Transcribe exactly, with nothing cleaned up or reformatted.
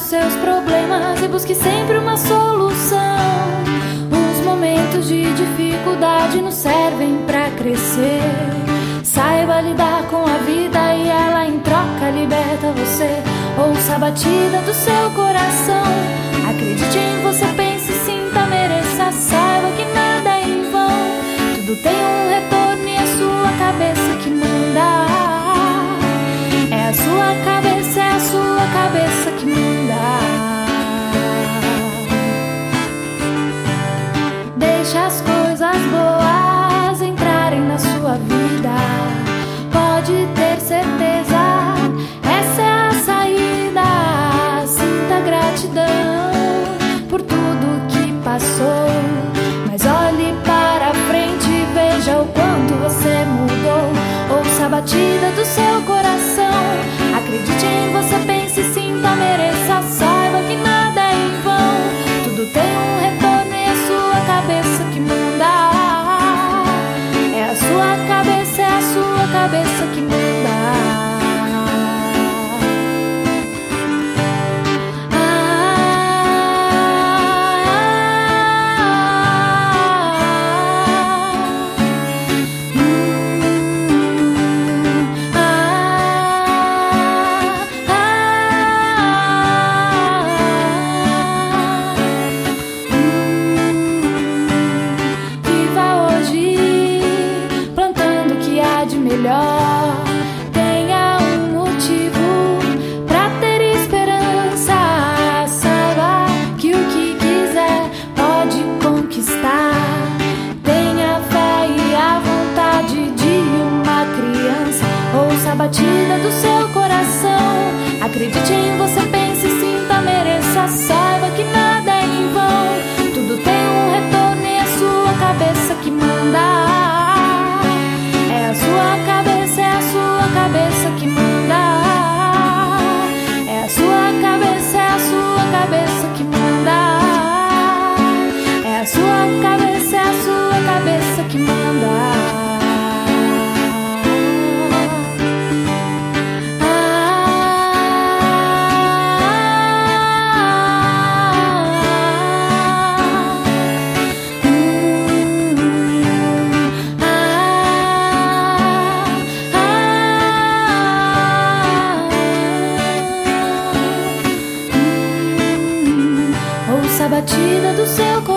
seus problemas e busque sempre uma solução. Os momentos de dificuldade nos servem pra crescer. Saiba lidar com a vida e ela em troca liberta você. Ouça a batida do seu coração. Acredite em você, pense, sinta, mereça. Saiba que nada é em vão. Tudo tem um retorno e é a sua cabeça que manda. É a sua cabeça, é a sua cabeça que manda. Deixe as coisas boas entrarem na sua vida. Pode ter certeza, essa é a saída. Sinta gratidão por tudo que passou, mas olhe para frente e veja o quanto você mudou. Ouça a batida do seu coração. Acredite em você, pense, sinta, mereça. Saiba que nada é em vão. Tudo tem um retorno e é a sua cabeça que manda. É a sua cabeça, é a sua cabeça que manda. Melhor, tenha um motivo pra ter esperança. Saiba que o que quiser pode conquistar. Tenha fé e a vontade de uma criança. Ouça a batida do seu coração. Acredite em você, pense, sinta, mereça. Saiba que nada é em vão. Tudo tem um retorno e é a sua cabeça que manda. É a sua cabeça, é a sua cabeça que manda. É a sua cabeça, é a sua cabeça que manda. É a sua cabeça, é a sua cabeça que manda. Ouça a batida do seu coração.